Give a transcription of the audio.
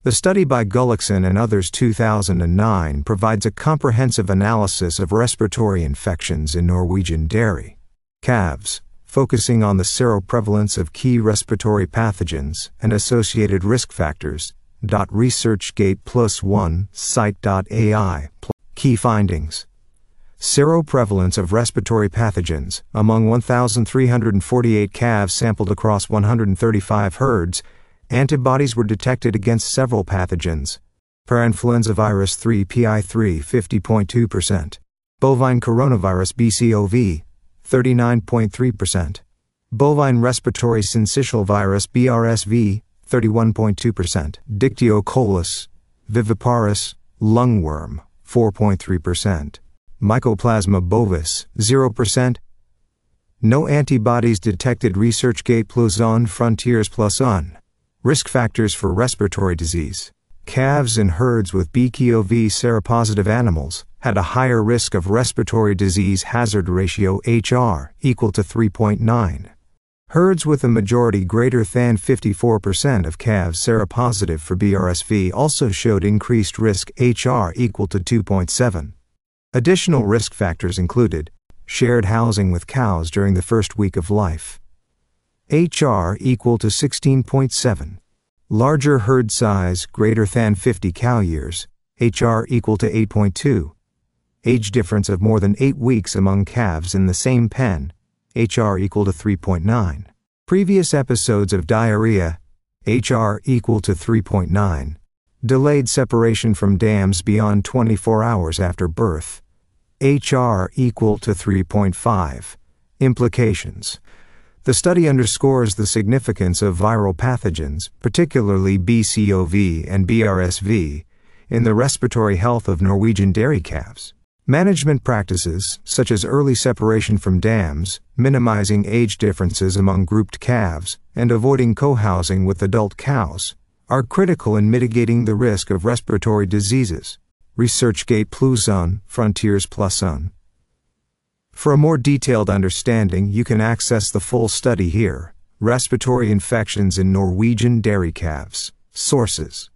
The study by Gullikson and others 2009 provides a comprehensive analysis of respiratory infections in Norwegian dairy calves, focusing on the seroprevalence of key respiratory pathogens and associated risk factors. ResearchGate Plus 1 Site.ai. Key findings. Seroprevalence of respiratory pathogens. Among 1,348 calves sampled across 135 herds, antibodies were detected against several pathogens. Parainfluenza virus 3 PI3 50.2%. Bovine coronavirus BCOV 39.3%. Bovine respiratory syncytial virus BRSV 31.2%. Dictyocolus viviparus lungworm 4.3%. Mycoplasma bovis 0%. No antibodies detected. ResearchGate Plus on Frontiers Plus on Risk factors for respiratory disease. Calves in herds with BCOV seropositive animals had a higher risk of respiratory disease hazard ratio HR equal to 3.9. Herds with a majority greater than 54% of calves seropositive for BRSV also showed increased risk HR equal to 2.7. Additional risk factors included shared housing with cows during the first week of life. HR equal to 16.7. Larger herd size greater than 50 cow years, HR equal to 8.2. Age difference of more than 8 weeks among calves in the same pen, HR equal to 3.9. Previous episodes of diarrhea, HR equal to 3.9. Delayed separation from dams beyond 24 hours after birth, HR equal to 3.5. Implications. The study underscores the significance of viral pathogens, particularly BCOV and BRSV, in the respiratory health of Norwegian dairy calves. Management practices, such as early separation from dams, minimizing age differences among grouped calves, and avoiding co-housing with adult cows, are critical in mitigating the risk of respiratory diseases. ResearchGate Plus on Frontiers Plus on. For a more detailed understanding, you can access the full study here. Respiratory infections in Norwegian dairy calves. Sources.